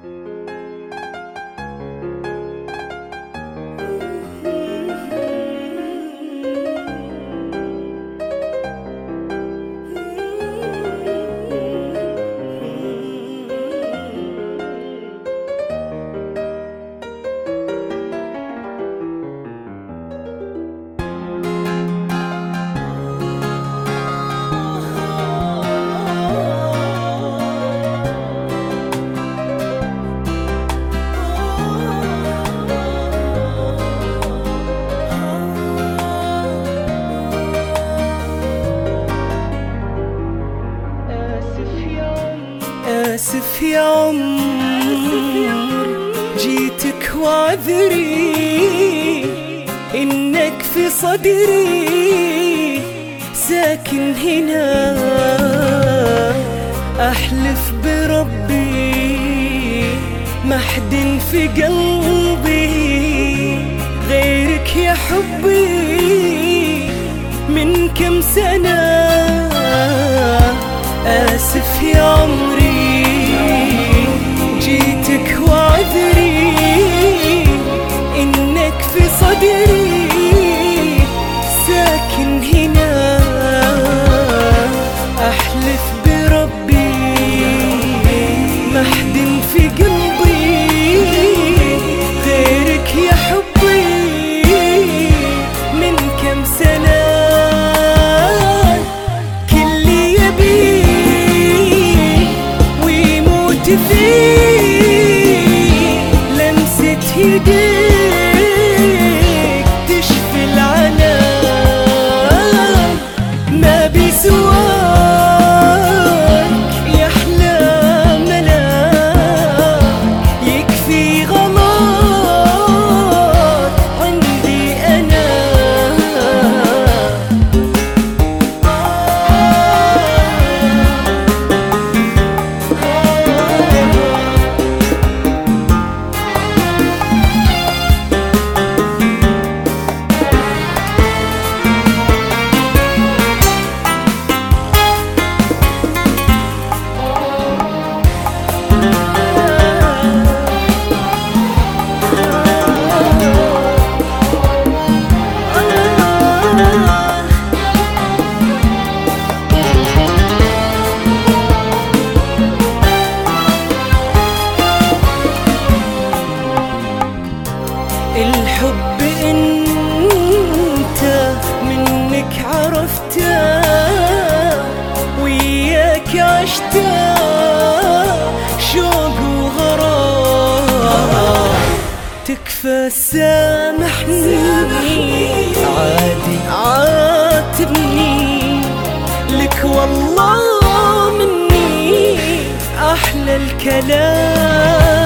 آسف يا عمر جيتك وعذري إنك في صدري ساكن هنا. أحلف بربي ما حد في قلبي غيرك يا حبي من كم سنة. آسف يا عمري جيتك وعذري إنك في صدري ساكن هنا. أحلف بربي ما حد في قلبي غيرك يا حبي من كم سنة. لمسة يديك تشفي العنا ما بيسواك يحلى ملاك يكفي غلط عندي أنا. الحب انت منك عرفته وياك عشته شوق وغرام. تكفى سامحني عادي عاتبني لك والله مني أحلى الكلام.